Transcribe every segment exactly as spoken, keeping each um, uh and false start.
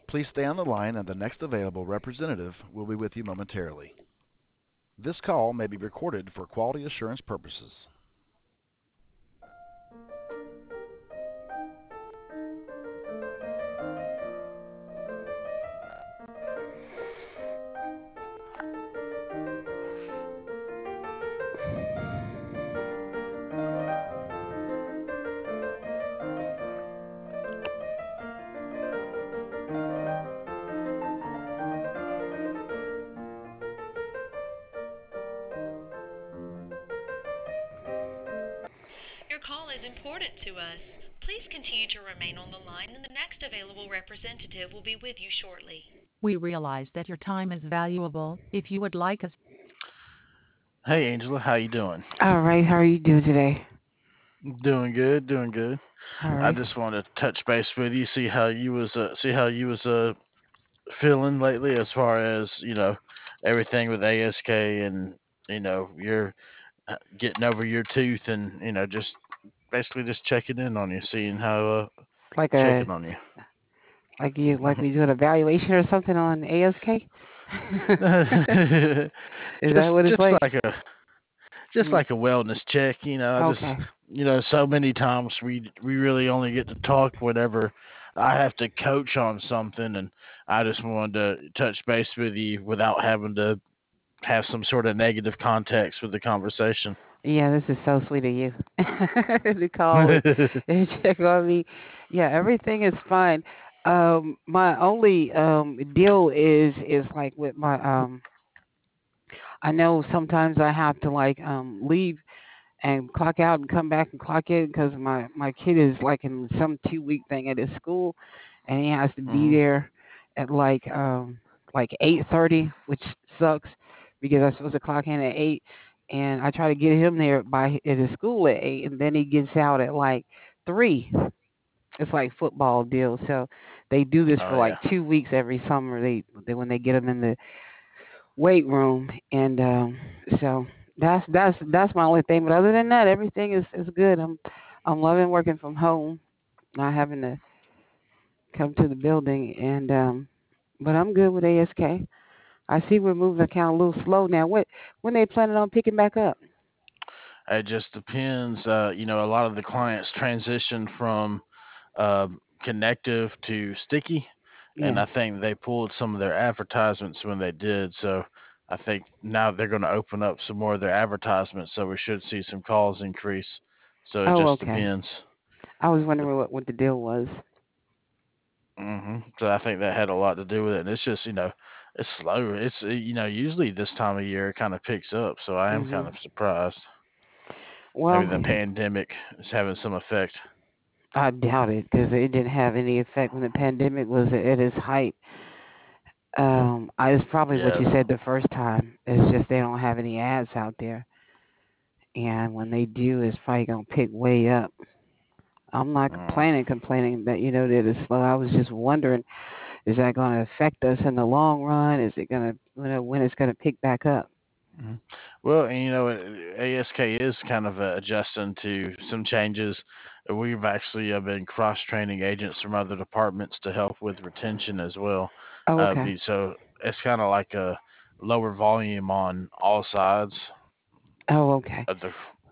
Please stay on the line and the next available representative will be with you momentarily. This call may be recorded for quality assurance purposes. Your call is important to us. Please continue to remain on the line, and the next available representative will be with you shortly. We realize that your time is valuable. If you would like us. Hey Angela, how you doing? All right, how are you doing today? Doing good, doing good. All I right. just wanted to touch base with you, see how you was uh, see how you was uh feeling lately as far as, you know, everything with A S K and, you know, you're uh, getting over your tooth and, you know, just basically just checking in on you, seeing how uh Like a checking on you. like you like we do an evaluation or something on A S K? Is just that what it's just like? like a just Mm, like a wellness check, you know. I just, okay. you know, so many times we we really only get to talk whenever I have to coach on something, and I just wanted to touch base with you without having to have some sort of negative context with the conversation. Yeah, this is so sweet of you to call and, and check on me. Yeah, everything is fine. Um, my only um deal is is like with my um. I know sometimes I have to like um leave and clock out and come back and clock in because my my kid is like in some two week thing at his school, and he has to be Mhm. there at like um like eight thirty, which sucks because I'm supposed to clock in at eight, and I try to get him there by at his school at eight, and then he gets out at like three. It's like football deal, so they do this Oh for like yeah. two weeks every summer. They, they when they get them in the weight room, and um, so that's that's that's my only thing. But other than that, everything is is good. I'm I'm loving working from home, not having to come to the building, and um, but I'm good with A S K. I see we're moving kind of a little slow now. What when they planning on picking back up? It just depends. Uh, you know, a lot of the clients transition from um, connective to sticky, and Yeah. I think they pulled some of their advertisements when they did. So I think now they're going to open up some more of their advertisements, so we should see some calls increase. So it Oh, just okay. depends. I was The, wondering what what the deal was. hmm So I think that had a lot to do with it. And it's just, you know, it's slow. It's uh, you know, usually this time of year it kind of picks up. So I am kind Mhm. of surprised. Maybe Well, the pandemic is having some effect. I doubt it because it didn't have any effect when the pandemic was at its height. Um, I, it's probably what Yeah. you said the first time. It's just they don't have any ads out there, and when they do, it's probably gonna pick way up. I'm not Mm. complaining, complaining that you know that it's slow. I was just wondering, is that gonna affect us in the long run? Is it gonna, you know, when it's gonna pick back up? Mhm. Well, and, you know, A S K is kind of uh, adjusting to some changes. Uh, We've actually uh, been cross training agents from other departments to help with retention as well. Oh, Uh, okay. be, so it's kind of like a lower volume on all sides Oh, okay. of the.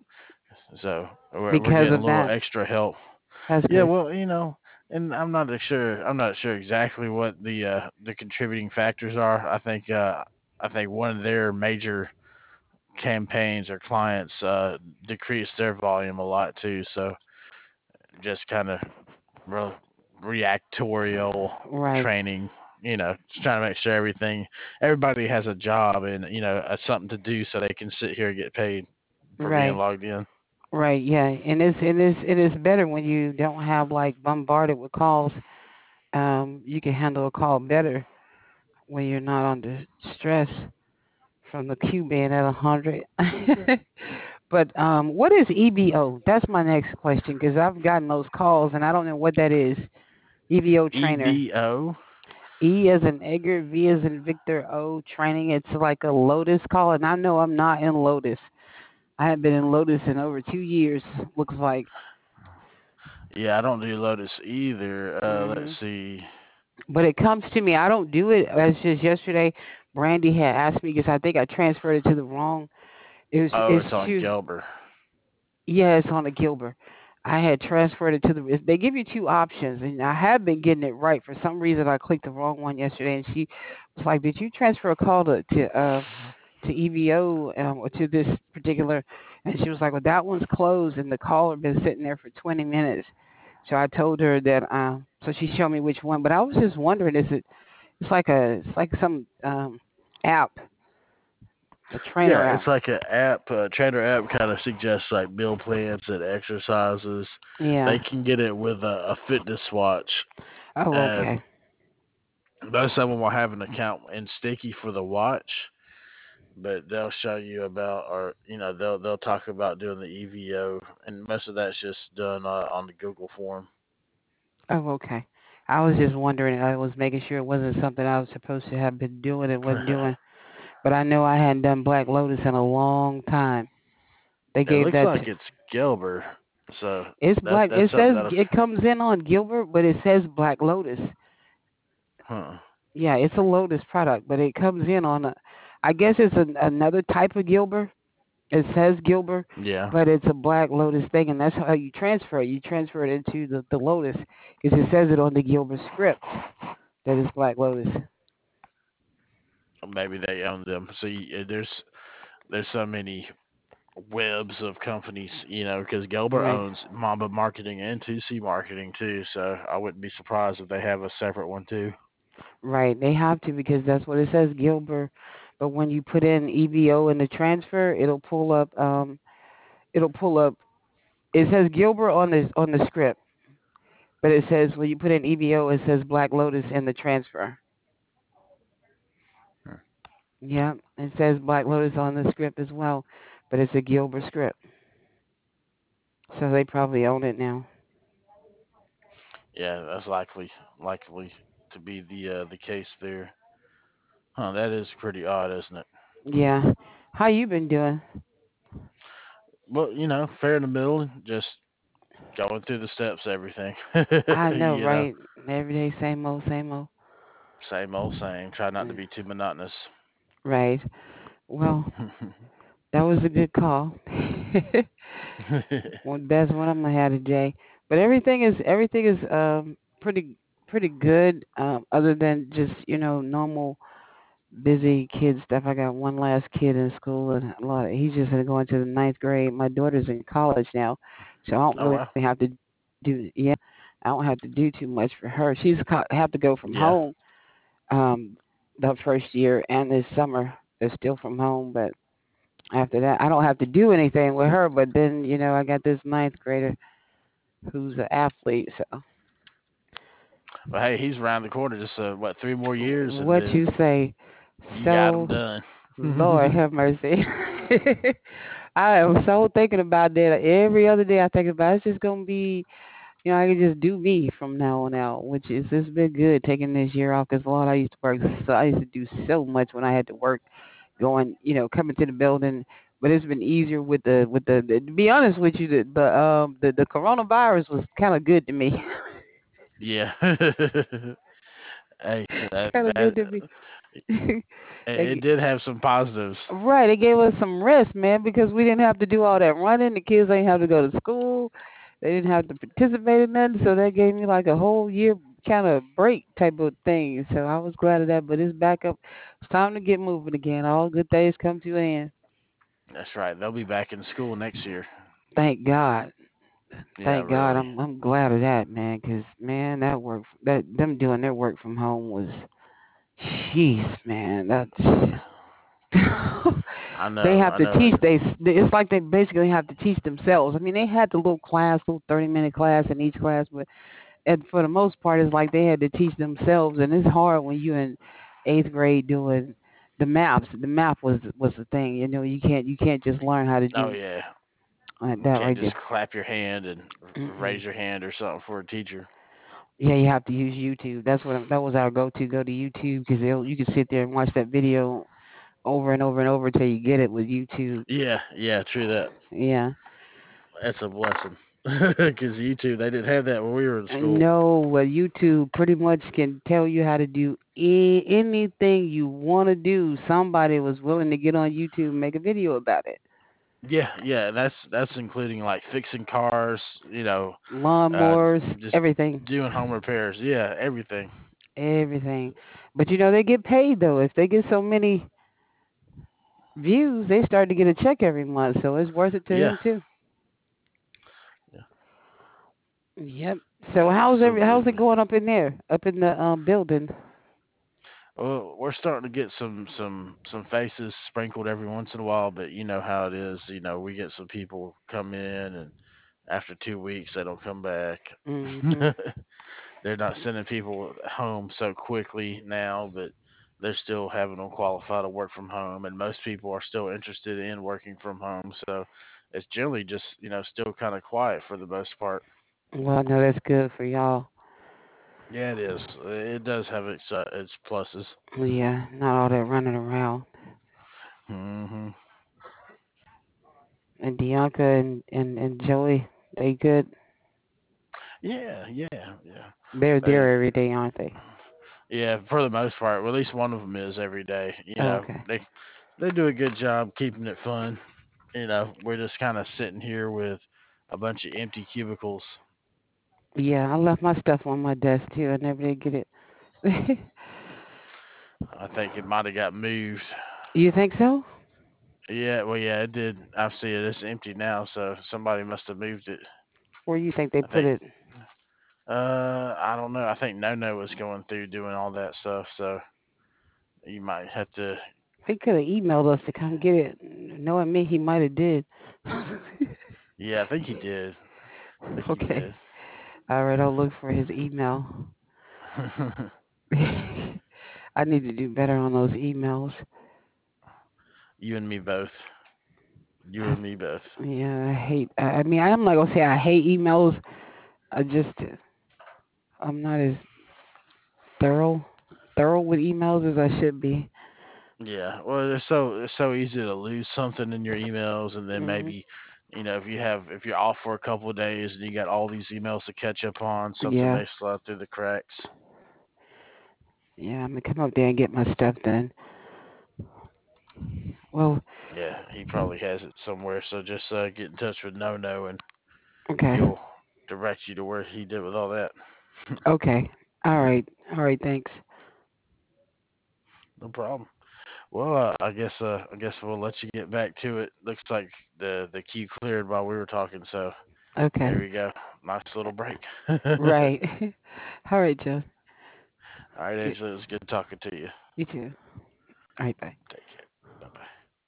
So we're we're Because getting a of little that, extra help. that's Yeah, good. well, you know, and I'm not sure. I'm not sure exactly what the uh, the contributing factors are. I think uh, I think one of their major campaigns or clients uh, decrease their volume a lot too. So just kind of re- reactorial Right, training, you know, just trying to make sure everything, everybody has a job and, you know, uh, something to do so they can sit here and get paid for being right, logged in. right. Yeah, and it's it is it is better when you don't have like bombarded with calls. Um, you can handle a call better when you're not under stress from the Q being at a hundred. But um, what is E B O? That's my next question because I've gotten those calls and I don't know what that is. E B O trainer. E B O? E as in Edgar, V as in Victor, O training. It's like a Lotus call, and I know I'm not in Lotus. I haven't been in Lotus in over two years. Looks like. Yeah, I don't do Lotus either. Uh, let's Mhm. see. but it comes to me. I don't do it. As just yesterday, Brandy had asked me because I think I transferred it to the wrong. It was Oh, it's it's on to Gelber. yeah, it's on the Gilbert. I had transferred it to the. They give you two options, and I have been getting it right. For some reason, I clicked the wrong one yesterday, and she was like, "Did you transfer a call to to uh to E V O um, or to this particular?" And she was like, "Well, that one's closed, and the caller been sitting there for twenty minutes." So I told her that. Um, so she showed me which one, but I was just wondering, is it? It's like a, it's like some um app, a trainer Yeah, app. it's like an app. Uh, Trader app kind of suggests like meal plans and exercises. Yeah. They can get it with a, a fitness watch, Oh, and okay. most of them will have an account in Sticky for the watch, but they'll show you about, or you know, they'll they'll talk about doing the E V O, and most of that's just done uh, on the Google form. Oh, okay. I was just wondering. I was making sure it wasn't something I was supposed to have been doing and wasn't doing. But I know I hadn't done Black Lotus in a long time. They It gave looks that. like To, it's Gilbert, so it's that black. that's It something says that, it comes in on Gilbert, but it says Black Lotus. huh? Yeah, it's a Lotus product, but it comes in on a. I guess it's an, another type of Gilbert. It says Gilbert, Yeah. but it's a Black Lotus thing, and that's how you transfer it. You transfer it into the the Lotus because it says it on the Gilbert script that it's Black Lotus. Maybe they own them. So you, there's there's so many webs of companies, you know, because Gelber Right. owns Mamba Marketing and two C Marketing too. So I wouldn't be surprised if they have a separate one too. Right, they have to because that's what it says, Gilbert. But when you put in E V O in the transfer, it'll pull up. Um, it'll pull up. It says Gilbert on the on the script, but it says when you put in E V O, it says Black Lotus in the transfer. Yeah, it says Black Lotus on the script as well, but it's a Gilbert script, so they probably own it now. Yeah, that's likely likely to be the uh, the case there. Huh? That is pretty odd, isn't it? Yeah, how you been doing? Well, you know, fair in the middle, just going through the steps, everything. I know, you know, right? Every day, same old, same old. same old same. Try not to Mm, be too monotonous. right. Well, that was a good call. Well, that's what I'm gonna have today. But everything is everything is um pretty pretty good. Um, other than just you know normal busy kid stuff. I got one last kid in school, and a lot. Of, he's just going to the ninth grade. My daughter's in college now, so I don't Oh really wow. have to do. Yeah, I don't have to do too much for her. She's co- have to go from Yeah. home. Um, the first year and this summer they're still from home, but after that, I don't have to do anything with her. But then, you know, I got this ninth grader who's an athlete. So Well, hey, he's around the corner. Just uh, what, three more years, and what then you say? you got him So, done. Lord have mercy. I am so thinking about that every other day. I think about it's just gonna be, you know, I can just do me from now on out, which is it's been good taking this year off because Lord, I used to work. So I used to do so much when I had to work, going, you know, coming to the building. But it's been easier with the with the, the to be honest with you, the the um the, the coronavirus was kind of good to me. Yeah. Hey, that Kind of that good to me. it They, did have some positives. right, they gave us some rest, man, because we didn't have to do all that running. The kids didn't have to go to school. They didn't have to participate in nothing. So that gave me like a whole year kind of break type of thing. So I was glad of that. But it's back up. It's time to get moving again. All good things come to an end. That's right. They'll be back in school next year. Thank God. Yeah, Thank God. really. I'm I'm glad of that, man. Cause man, that work that them doing their work from home was, jeez, man. That's I they know. have I to know. teach. They it's like they basically have to teach themselves. I mean, they had the little class, little thirty minute class in each class, but and for the most part, it's like they had to teach themselves, and it's hard when you're in eighth grade doing the maps. The map was was the thing. You know, you can't you can't just learn how to Oh do yeah. uh, You that can't right just there. clap your hand and Mm-mm. raise your hand or something for a teacher. Yeah, you have to use YouTube. That's what that was our go to. Go to YouTube because you can sit there and watch that video over and over and over till you get it with YouTube. Yeah, yeah, true that. Yeah. That's a blessing. Because YouTube, they didn't have that when we were in school. No, well, YouTube pretty much can tell you how to do a- anything you want to do. Somebody was willing to get on YouTube and make a video about it. Yeah, yeah, that's that's including like fixing cars, you know, uh, Lawnmowers, just everything, doing home repairs. Yeah, everything. everything. But you know they get paid though. If they get so many views, they start to get a check every month, so it's worth it to Yeah, them too. yeah, Yep. So how's every how's it absolutely. going up in there, up in the um building? Well, we're starting to get some some some faces sprinkled every once in a while, but you know how it is. You know, we get some people come in, and after two weeks they don't come back. Mhm. They're not sending people home so quickly now, but they're still having them qualify to work from home, and most people are still interested in working from home. So it's generally just you know still kind of quiet for the most part. Well, no, that's good for y'all. Yeah, it is. It does have its uh, its pluses. Yeah, not all that running around. Hmm. And Bianca and and and Joey, they good. Yeah, yeah, yeah. They're They, there every day, aren't they? yeah, for the most part, well, at least one of them is every day. You Oh, know, okay. they they do a good job keeping it fun. You know, we're just kind of sitting here with a bunch of empty cubicles. Yeah, I left my stuff on my desk too. I never did get it. I think it might have got moved. You think so? Yeah, well, yeah, it did. I see it. It's empty now, so somebody must have moved it. Where you think they I put think. it? Uh, I don't know. I think No No was going through doing all that stuff, so you might have to. He could have emailed us to come get it. Knowing me, he might have did. Yeah, I think he did. I think he Okay. did. All right, I'll look for his email. I need to do better on those emails. You and me both. You I, and me both. yeah, I hate. I, I mean, I'm not gonna say I hate emails. I just I'm not as thorough thorough with emails as I should be. Yeah, well, it's so it's so easy to lose something in your emails, and then Hmm. maybe, you know, if you have if you're off for a couple of days and you got all these emails to catch up on, something Yeah, may slide through the cracks. yeah. I'm gonna come up there and get my stuff done. Well, Yeah, he probably has it somewhere. So just uh, get in touch with No No, and okay, he'll direct you to where he did with all that. okay. All right, all right. Thanks. No problem. Well, uh, I guess uh, I guess we'll let you get back to it. Looks like the the queue cleared while we were talking, so Okay. there we go. Nice little break. All Right. All right, Joe. right, Good. Angela, it was good talking to you. You too. All right. Bye.